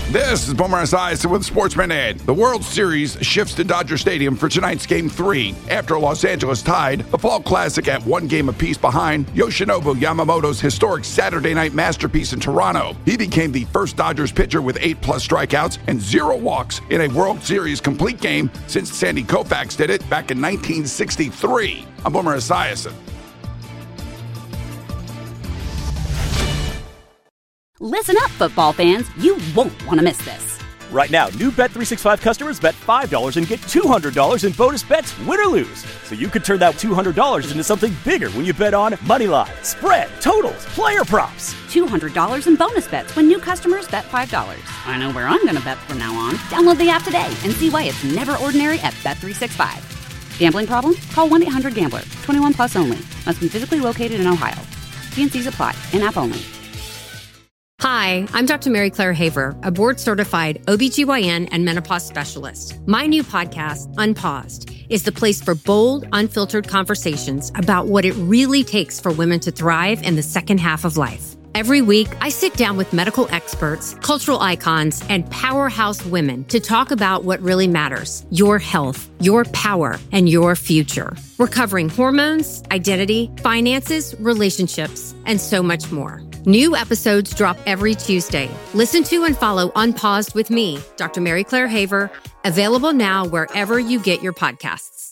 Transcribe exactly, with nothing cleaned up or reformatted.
This is Boomer Esiason with Sportsman Ed. The World Series shifts to Dodger Stadium for tonight's Game three. After Los Angeles tied the Fall Classic at one game apiece behind Yoshinobu Yamamoto's historic Saturday night masterpiece in Toronto. He became the first Dodgers pitcher with eight-plus strikeouts and zero walks in a World Series complete game since Sandy Koufax did it back in nineteen sixty-three. I'm Boomer Esiason. Listen up, football fans. You won't want to miss this. Right now, new Bet three sixty-five customers bet five dollars and get two hundred dollars in bonus bets, win or lose. So you could turn that two hundred dollars into something bigger when you bet on moneyline, spread, totals, player props. two hundred dollars in bonus bets when new customers bet five dollars. I know where I'm going to bet from now on. Download the app today and see why it's never ordinary at Bet three sixty-five. Gambling problem? Call one eight hundred gambler. twenty-one plus only. Must be physically located in Ohio. T and C's apply. In-app only. Hi, I'm Doctor Mary Claire Haver, a board-certified O B G Y N and menopause specialist. My new podcast, Unpaused, is the place for bold, unfiltered conversations about what it really takes for women to thrive in the second half of life. Every week, I sit down with medical experts, cultural icons, and powerhouse women to talk about what really matters: your health, your power, and your future. We're covering hormones, identity, finances, relationships, and so much more. New episodes drop every Tuesday. Listen to and follow Unpaused with me, Doctor Mary Claire Haver, available now wherever you get your podcasts.